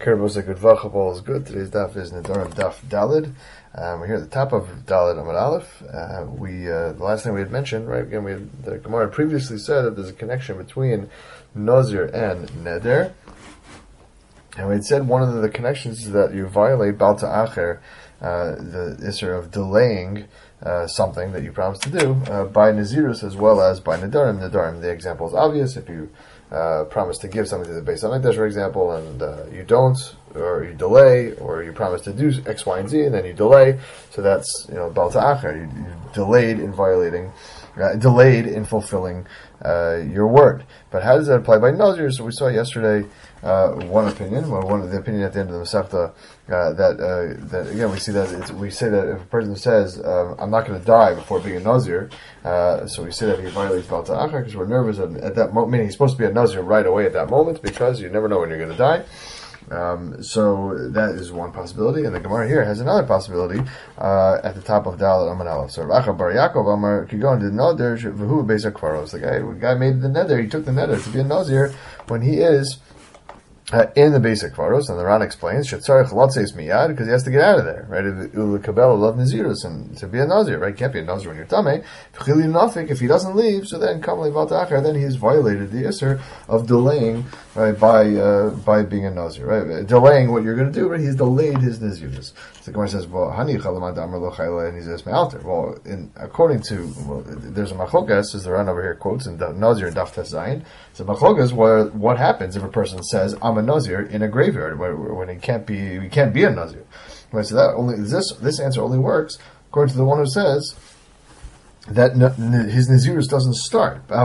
Kerbos Agudvacha, all is good. Today's daf is Nedarim Daf Dalid. We're here at the top of Dalid Amud Aleph. The last thing we had mentioned, right? Again, the Gemara previously said that there's a connection between Nazir and Neder. And we had said one of the connections is that you violate Bal Ta'acher, the issue of delaying something that you promised to do by Nazirus as well as by Nedarim. Nedarim, the example is obvious. If you promise to give something to the Beis Hamikdash, for example, and you don't, or you delay, or you promise to do X, Y, and Z, and then you delay, so that's, Bal Ta'acher. You delayed in violating, delayed in fulfilling your word. But how does that apply by Nazir? So we saw yesterday one opinion, one of the opinion at the end of the Masechta, that again we say that if a person says I'm not going to die before being a Nazir, so we say that he violates Bal Ta'acher because we're nervous at that moment. Meaning he's supposed to be a Nazir right away at that moment because you never know when you're going to die. So that is one possibility, and the Gemara here has another possibility at the top of Daled Amud Aleph. So Rav Acha Bar Yaakov Amar Kigon did Neder v'hu beis hakvaros. The guy made the Neder. He took the Neder to be a Nazir when he is in the basic Kvaros, and the Ran explains Shetzarech Lotzeis Miyad because he has to get out of there, right? Ulekabel love Nazirus, and to be a Nazir, right? Can't be a Nazir when you're Tameh. If he doesn't leave, so then Kamli Bal Ta'acher, then he's violated the Isser of delaying, right, by being a Nazir, right? Delaying what you're going to do, right? He's delayed his Nazirus. So the Gemara says, well, Hani Chalamad Amar Lo Chayla and Nizir Me'alter. Well, there's a Machokas, as the Ran over here quotes in Nazir and Daf Tes Zayin. So Machokas, where what happens if a person says I'm a Nazir in a graveyard when he can't be a Nazir. Right, so that only this answer only works according to the one who says that his Nazirus doesn't start. But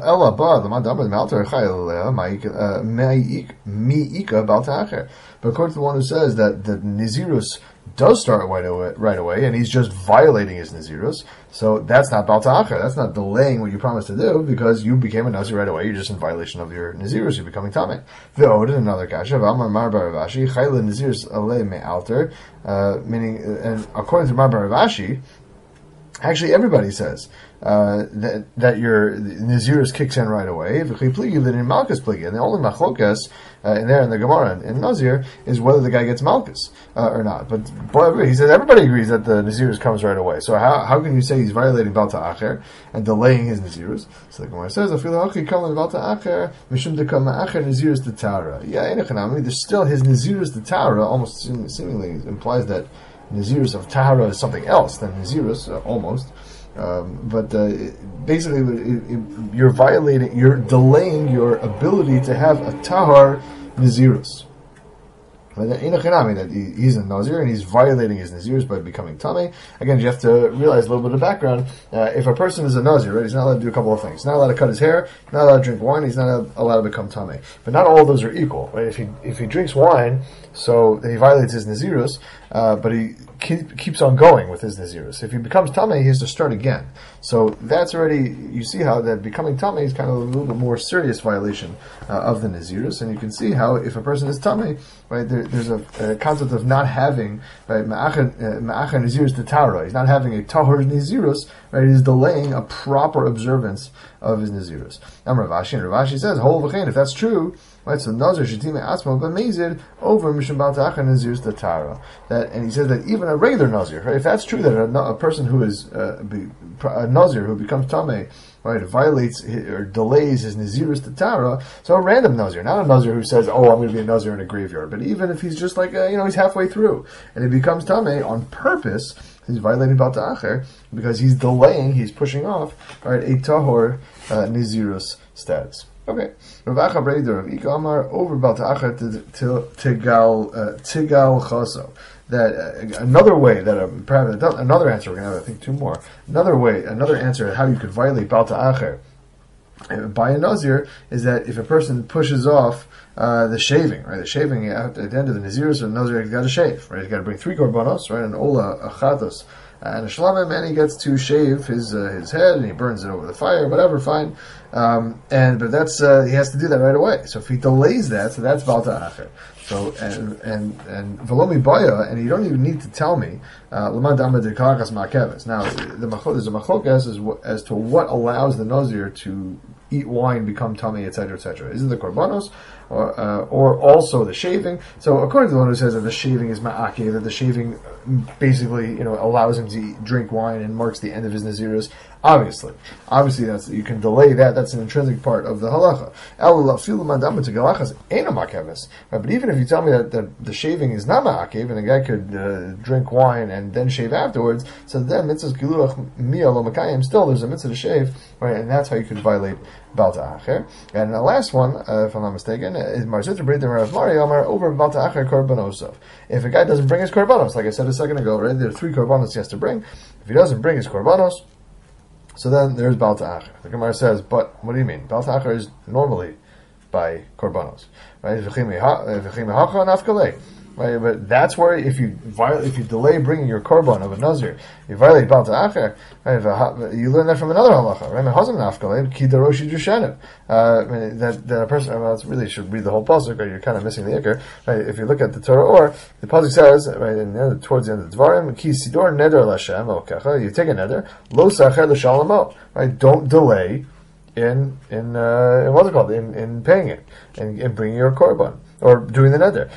according to the one who says that the Nazirus does start right away, and he's just violating his Nazirus, so that's not Bal Ta'acher, that's not delaying what you promised to do, because you became a Nazir right away, you're just in violation of your Nazirus, you're becoming Tameh. V'od, another kasha, V'amar Mar Bar Rav Ashi, Chayla Nazirus alei me'alter, meaning, and according to Mar Bar Rav Ashi, actually, everybody says that your Nazirus kicks in right away. And the only machlokas in there in the Gemara in Nazir is whether the guy gets malchus or not. But he says everybody agrees that the Nazirus comes right away. So how can you say he's violating Bal Ta'acher and delaying his Nazirus? So the Gemara says, there's still his Nazirus the Tara, almost seemingly implies that Nazirus of Tahara is something else than Nazirus, almost. But basically, you're delaying your ability to have a Tahar Nazirus. That he's a Nazir and he's violating his Nazirus by becoming Tameh. Again, you have to realize a little bit of background. If a person is a Nazir, right, he's not allowed to do a couple of things. He's not allowed to cut his hair, he's not allowed to drink wine, he's not allowed to become Tameh. But not all of those are equal, right? If he drinks wine, so he violates his Nazirus, but he keeps on going with his Nazirus. If he becomes Tameh, he has to start again. So that's already, you see how that becoming Tameh is kind of a little bit more serious violation of the Nazirus, and you can see how if a person is Tameh, right, there's a concept of not having, right, Ma'acher Nazirus the Tara. He's not having a Tahor Nazirus, right, he's delaying a proper observance of his Nazirus. And Rav Ashi says, if that's true, right, so Nazir Shetime Asma B'Mezid over Mishum Bal Ta'acher Nazirus the Tara. And he says that even a regular Nazir, right, if that's true that a person who is a Nazir who becomes Tameh, right, violates or delays his Nazirus the Tara, so a random Nazir, not a Nazir who says, I'm going to be a Nazir in a graveyard, but even if he's just like, he's halfway through, and he becomes Tameh on purpose, he's violating Bal Ta'acher, because he's delaying, he's pushing off, right, a Tahor Nazirus status. Okay. Rav Acha Breder of Ikamar over Bal Ta'acher Tigal Chaso. That another way that perhaps another answer, we're going to have I think two more. Another answer at how you could violate Bal Ta'acher by a Nazir is that if a person pushes off the shaving, right? The shaving at the end of the Nazirus or Nazir, he's got to shave, right? He's got to bring 3 korbanos, right? An ola, a chatos, and a shlamim, and he gets to shave his head, and he burns it over the fire, whatever, fine. But that's he has to do that right away. So if he delays that, so that's Bal Ta'acher. So and Velomi Baya, and you don't even need to tell me Lamad Amad Karkas Ma'keves. Now there's a machokas as to what allows the Nazir to eat wine become tummy, etc., etc.? Is it the korbanos, or also the shaving? So according to the one who says that the shaving is ma'akev, that the shaving basically allows him to drink wine and marks the end of his nazirus. Obviously, that's, you can delay that. That's an intrinsic part of the halacha. Right, but even if you tell me that the shaving is not ma'akev, and the guy could drink wine and then shave afterwards, so then mitzvahs giluach miyah lo makayim, still there's a mitzvah to shave, right? And that's how you could violate Baal Ta'acher. And the last one, if I'm not mistaken, is Marzitra Brit Rav Mari Amar over Baal Ta'acher korbanosov. If a guy doesn't bring his korbanos, like I said a second ago, right? There are 3 korbanos he has to bring. If he doesn't bring his korbanos, so then there's Baal Ta'acher. The Gemara says, but what do you mean? Baal Ta'acher is normally by korbanos, right? Right, but that's where if you delay bringing your korban of a nazir, you violate Baal Ta'acher. Right, you learn that from another halacha. Right, that a person. Well, it's really should read the whole pasuk. Right, you're kind of missing the ikar. Right, if you look at the Torah, or the pasuk says right towards the end of the Dvarim, ki sidor neder l'Hashem okacha. You take a neder, lo sacher l'shalom. Right, don't delay in what's it called in paying it and bringing your korban. Or doing the nether.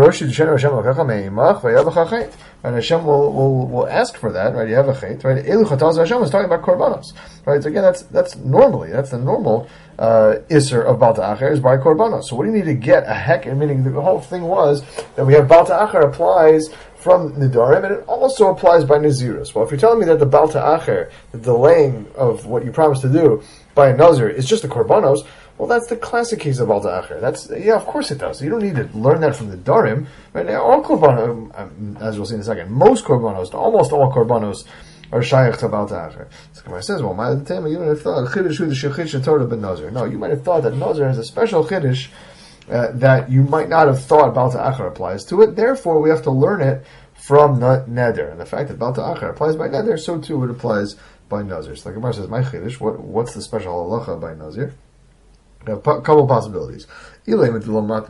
And Hashem will ask for that, right? You have a chait, right? Hashem is talking about korbanos, right? So again, that's the normal iser of Baal Ta'acher is by korbanos. So what do you need to get a heck? Meaning the whole thing was that we have Baal Ta'acher applies from Nidarim, and it also applies by Nazirus. Well, if you're telling me that the Baal Ta'acher, the delaying of what you promised to do by a Nazir, is just the korbanos, well, that's the classic case of Baal Ta'acher. Of course it does. You don't need to learn that from the Darim. Right? All korbanos, as we'll see in a second, most korbanos, almost all korbanos, are shaykh to Baal Ta'acher. So Gemara says, well, you might have thought no, you might have thought that Nazir has a special chiddush that you might not have thought Baal Ta'acher applies to it. Therefore, we have to learn it from neder. And the fact that Baal Ta'acher applies by neder, so too it applies by Nazir. So the Gemara says, my chiddush, what's the special halacha by Nazir? A couple possibilities. If you're unable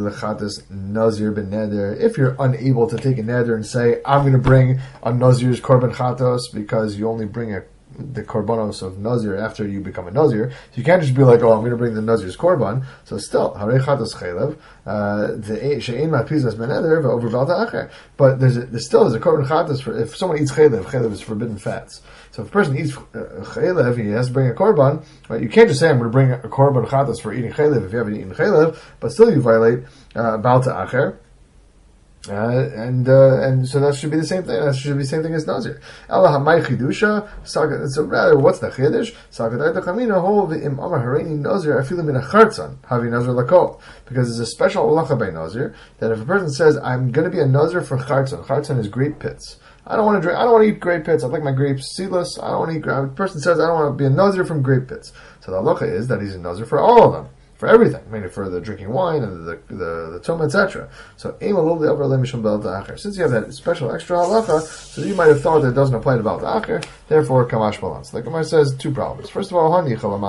to take a neder and say, I'm going to bring a Nazir's korban chatos, because you only bring the korbanos of Nazir after you become a Nazir. So you can't just be like, I'm going to bring the Nazir's korban. So still, harei chatos chaylev, she'ein ma'pizas beneder over Baal Ta'acher. But there's a korban chatos for if someone eats chaylev is forbidden fats. So if a person eats chaylev, he has to bring a korban. Right? You can't just say, I'm going to bring a korban chatos for eating chaylev if you haven't eaten chaylev, but still you violate Baal Ta'acher. And so that should be the same thing. That should be the same thing as Nazir. Allah hamay chidusha. So rather, what's the chiddush? Because there's a special halacha by Nazir that if a person says, "I'm going to be a Nazir for chartzon is grape pits. I don't want to drink. I don't want to eat grape pits. I like my grapes seedless. I don't want to eat. A person says, I don't want to be a Nazir from grape pits. So the halacha is that he's a Nazir for all of them. For everything, meaning for the drinking wine and the tumah, etc. So, since you have that special extra halacha, so you might have thought that it doesn't apply to Baal Ta'acher, therefore, kamash balance. The Gemara says 2 problems. First of all, that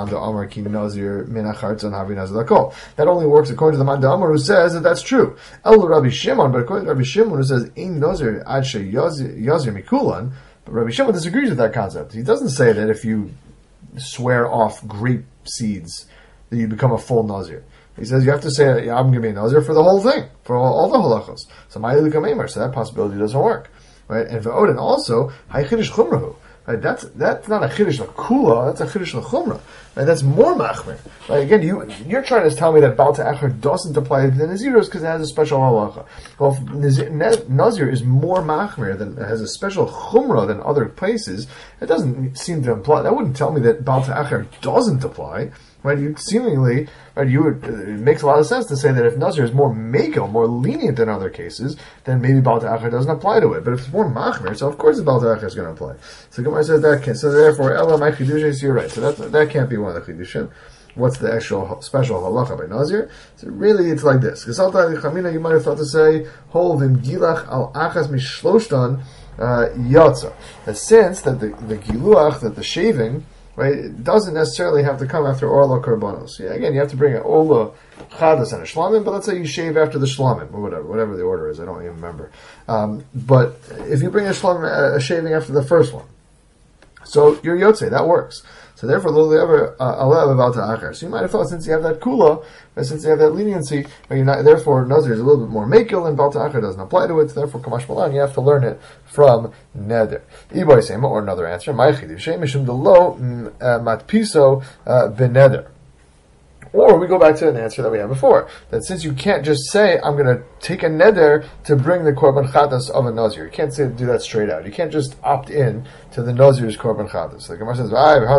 only works according to the Man Amar who says that that's true. El Rabbi Shimon, but according to Rabbi Shimon who says in Nazir ad she yazir mikulan, but Rabbi Shimon disagrees with that concept. He doesn't say that if you swear off grape seeds, that you become a full Nazir. He says you have to say, I'm going to be a Nazir for the whole thing, for all the halachos. So that possibility doesn't work. Right? And for Odin also, hay chiddush chumrahu. Right? That's not a chiddush l'kula, that's a chiddush l'chumra. Right? That's more machmir. Right? Again, you're trying to tell me that Baal Ta'acher doesn't apply to the Naziros because it has a special halacha. Well, if Nazir is more machmir, has a special chumra than other places, it doesn't seem to imply, that wouldn't tell me that Baal Ta'acher doesn't apply. Right, it makes a lot of sense to say that if Nazir is more mekel, more lenient than other cases, then maybe Baal Ta'acher doesn't apply to it. But if it's more machmir, so of course the Baal Ta'acher is going to apply. So Gemara says that can. So therefore, Ella my chidusha, you're right. So that can't be one of the chidushim. What's the actual special halacha by Nazir? So really, it's like this. You might have thought to say, Hol vim gilach al achas mishloshtan yatsa. The sense that the giluach, that the shaving, right, it doesn't necessarily have to come after Orla Korbanos. Yeah, again, you have to bring an Orla Chadas and a Shlamim, but let's say you shave after the Shlamim, or whatever the order is, I don't even remember. But if you bring a shaving after the first one, so you're Yotze, that works. So therefore, so you might have thought, since you have that kula, since you have that leniency, you're not, therefore Nazir is a little bit more makil, and Balta Acher doesn't apply to it. Therefore, Kamash Malan, you have to learn it from neder. Iboy Sema, or another answer, Mishum Delo Matpiso Beneder. Or we go back to an answer that we had before, that since you can't just say, I'm going to take a neder to bring the korban chatas of a nazir. You can't do that straight out. You can't just opt in to the nazir's korban chatas. The Gemara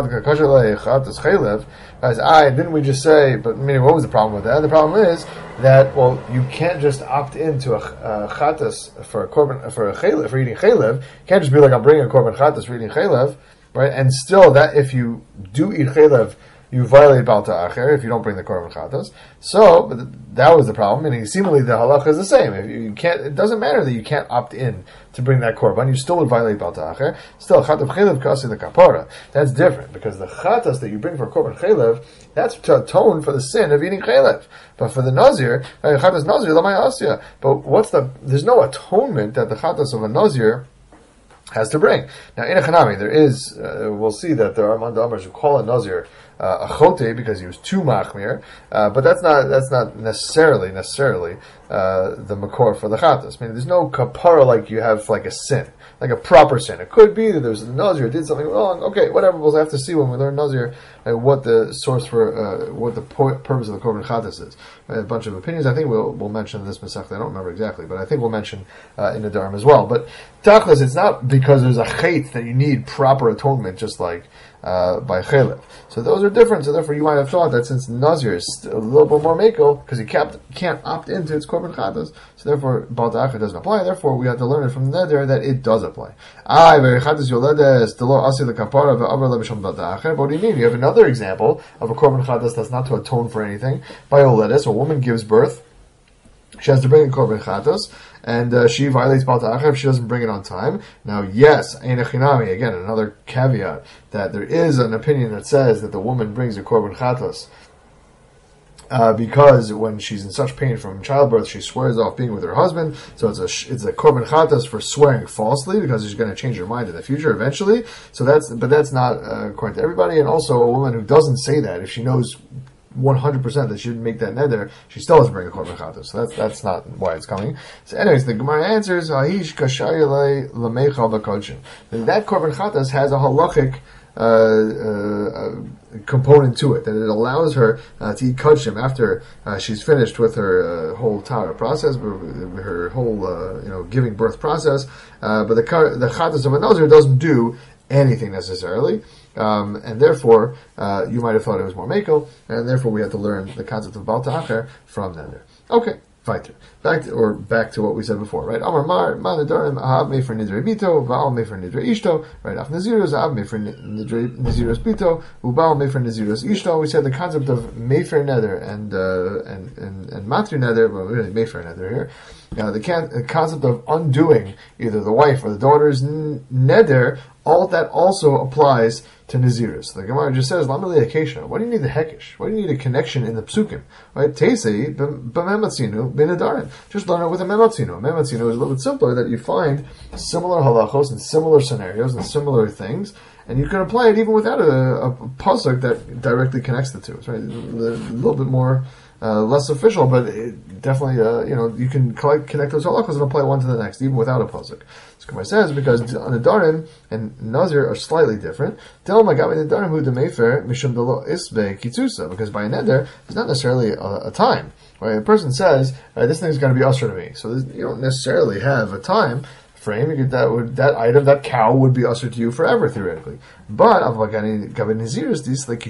says, didn't we just say, but meaning what was the problem with that? The problem is that, well, you can't just opt into a chatas for a korban, for a chaylev, for eating chaylev. You can't just be like, I'm bringing a korban chatas for eating chaylev, right? And still, that if you do eat chaylev, you violate Balta Acher if you don't bring the Korban Chatos. So, but that was the problem. Meaning, seemingly the halacha is the same. If you can't, it doesn't matter that you can't opt in to bring that Korban. You still would violate Balta Acher. Still, Chatav Chelev Kasi the Kapara. That's different because the Chatos that you bring for Korban Chelev, that's to atone for the sin of eating Chelev. But for the Nazir, Chatos Nazir Lamai Asya. But there's no atonement that the Chatos of a Nazir has to bring. Now, in a Chanami, there is, we'll see that there are Mandamars who call a Nazir a chote because he was too machmir, but that's not necessarily the makor for the chatas. I mean, there's no kapara like you have like a sin, like a proper sin. It could be that there's a nazir did something wrong. Okay, whatever. We'll have to see when we learn nazir what the source for what the purpose of the korban chatas is. A bunch of opinions. I think we'll mention this masechta. I don't remember exactly, but I think we'll mention in the Dharma as well. But tachlis, it's not because there's a chait that you need proper atonement, just like by chelev. So those are different. So therefore, you might have thought that since Nazir is a little bit more makel, because he can't opt into its korban chatas, so therefore Balta Acher doesn't apply. Therefore, we have to learn it from neder that it does apply. But what do you mean? You have another example of a korban chatas that's not to atone for anything. By Oledes, a woman gives birth. She has to bring a korban chatos, and she violates Balta Acher if she doesn't bring it on time. Now, yes, Ein Echinami, again, another caveat, that there is an opinion that says that the woman brings a korban chatos because when she's in such pain from childbirth, she swears off being with her husband. So it's a korban chatos for swearing falsely because she's going to change her mind in the future eventually. So that's not according to everybody. And also, a woman who doesn't say that, if she knows 100% that she didn't make that neder, she still has to bring a korban chatos. So that's not why it's coming. So anyways, the Gemara answers, Ha'ish kashayalei lamecha v'kodshin. That korban chatos has a halachic component to it, that it allows her to eat kodshim after she's finished with her whole Tara process, her whole giving birth process. But the chatos of a nazir doesn't do anything necessarily. And therefore, you might have thought it was more makel, and therefore we have to learn the concept of Balta Acher from neder. Okay, weiter. Back to what we said before, right? Amar Mar, Manadarim, Ahav me for Nidre Bito, Baal me for Nidre Ishto, right? Af Naziros, Ahav me for Naziros Bito, Ubal me for Naziros Ishto. We said the concept of Mefer Neder and Matri Neder, well, really Mefer Neder here. Now, the concept of undoing either the wife or the daughter's neder, all that also applies to Nazirus. The Gemara just says, Lamali Akesha. Why do you need the Hekesh? Why do you need a connection in the Psukim? Right? Teisei, b'mematzinu, b'nedarim. Just learn it with a mematzinu. A mematzinu is a little bit simpler, that you find similar halachos and similar scenarios and similar things, and you can apply it even without a pasuk that directly connects the two. Right? A little bit more less official, but it definitely, you can connect those halachos and apply one to the next, even without a pasuk. So Gemara says, because Nedarim and Nazir are slightly different. Because by a neder, it's not necessarily a time. Right? A person says, this thing's going to be usher to me. So you don't necessarily have a time frame. That item, that cow, would be usher to you forever, theoretically. But But Naziros,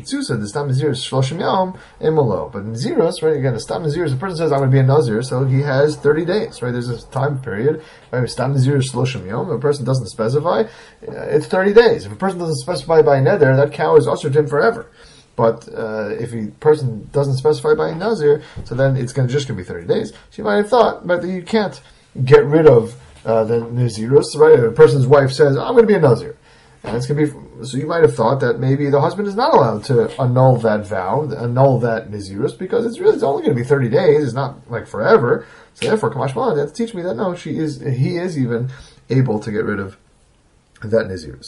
right, again, the Stam Naziros, the person says, I'm going to be a Nazir, so he has 30 days, right? There's a time period. Right? Stam Naziros Shloshim Yom, if a person doesn't specify, it's 30 days. If a person doesn't specify by neder, that cow is usher to him forever. But if a person doesn't specify by a Nazir, so then it's just going to be 30 days. So you might have thought, but you can't get rid of the Nazirus, right? If a person's wife says, I'm going to be a Nazir. And it's going to be, so you might have thought that maybe the husband is not allowed to annul that vow, annul that Nazirus, because it's only going to be 30 days, it's not like forever. So therefore, Kamash Malan, that teach me that no, he is even able to get rid of that Nazirus.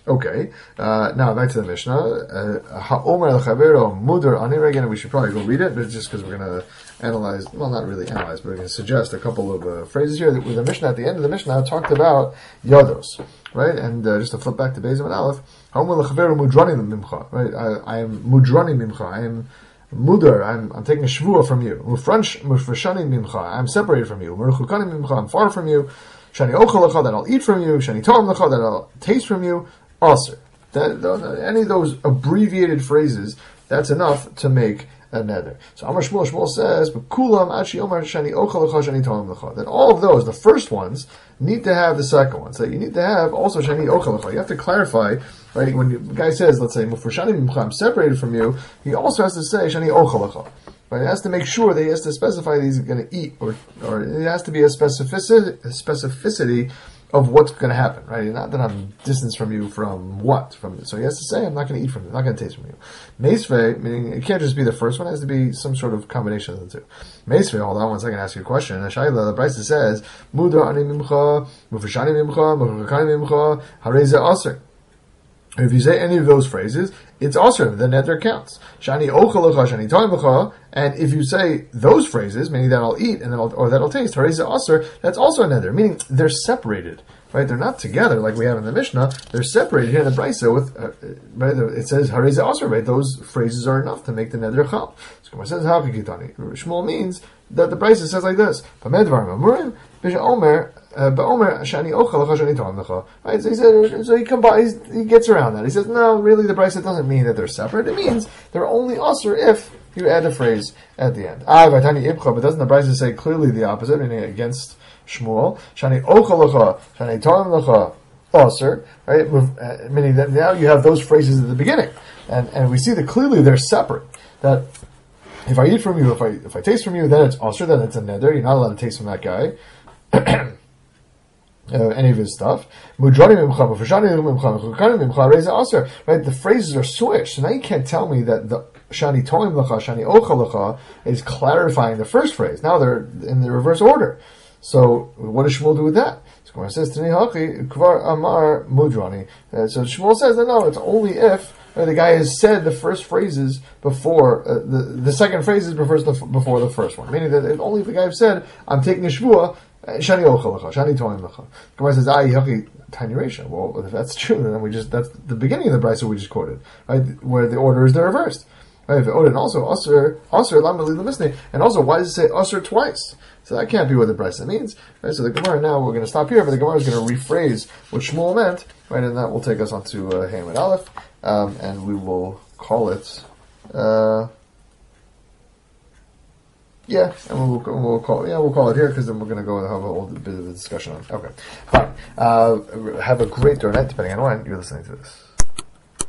Okay. Now back to the Mishnah. Ha'omer l'chavero mudar ani. Again, we should probably go read it, but just because we're going to analyze, well, not really analyze, but we're going to suggest a couple of phrases here. With the Mishnah, at the end of the Mishnah, talked about yados, right? And just to flip back to Beis and Aleph, ha'omer l'chavero mudrani mimcha, right? I am mudrani mimcha. I am mudar. I'm taking a shvua from you. Mufreshani mimcha. I'm separated from you. Meruchukani mimcha. I'm far from you. Shani ochel lecha, that I'll eat from you. Shani to'am lecha, that I'll taste from you. Aser. Any of those abbreviated phrases, that's enough to make a neder. So Amar Shmuel says, "But kulam achi omar shani ochel lecha shani to'am lecha." That all of those, the first ones, need to have the second ones. That you need to have also shani ochel lecha. You have to clarify, right? When the guy says, let's say, "Mufreshani mimcha," I'm separated from you, he also has to say shani ochel lecha. But he has to make sure that he has to specify that he's going to eat, or it has to be a specificity of what's going to happen, right? Not that I'm distanced from you from what? So he has to say, I'm not going to eat from you, I'm not going to taste from you. Meisvei, meaning it can't just be the first one, it has to be some sort of combination of the two. Meisvei, hold on one second, ask you a question. Shaila, the Brisa says, Mudar ani mimcha, mufreshani mimcha, mufrekani mimcha, hareze aser. If you say any of those phrases, it's also the neder counts. Shani ochelecha, shani toimecha, and if you say those phrases, meaning that I'll eat and that I'll taste, hareza aser, that's also a neder, meaning they're separated, right? They're not together like we have in the Mishnah. They're separated here in the Brisa with, right? It says hareza aser, right? Those phrases are enough to make the neder chal. So it says hakikitani. Shmuel means that the Brisa says like this: Pamedvar mamurim b'shaomer. Right, so he said, so he gets around that. He says, no, really, the Brisa doesn't mean that they're separate. It means they're only usher if you add a phrase at the end. But doesn't the Brisa say clearly the opposite, meaning against Shmuel? Shani ochalacha, shani toim lecha, usher, right? Meaning that now you have those phrases at the beginning, and we see that clearly they're separate. That if I eat from you, if I taste from you, then it's usher, then it's a neder. You're not allowed to taste from that guy. Any of his stuff. Right, the phrases are switched. So now you can't tell me that the shani toim lecha, shani ochel lecha is clarifying the first phrase. Now they're in the reverse order. So what does Shmuel do with that? So Gemara says, kvar amar mudrani. So Shmuel says that no, it's only if the guy has said the first phrases before the second phrases before the first one. Meaning that only if the guy has said, I'm taking a shvua, Shani ochel lecha, shani toim lecha. Gemara says, yaki tiny ratio. Well, if that's true, then that's the beginning of the Brisa we just quoted, right? Where the order is the reversed. Right? And also, usher, lam l'misnei. And also, why does it say usher twice? So that can't be what the Brisa means. Right? So the Gemara, now we're going to stop here, but the Gemara is going to rephrase what Shmuel meant, right? And that will take us onto Hamid Aleph, and we will call it, and we'll call it here, because then we're going to go and have a little bit of a discussion on it. Okay, fine. Have a great night, depending on when you're listening to this.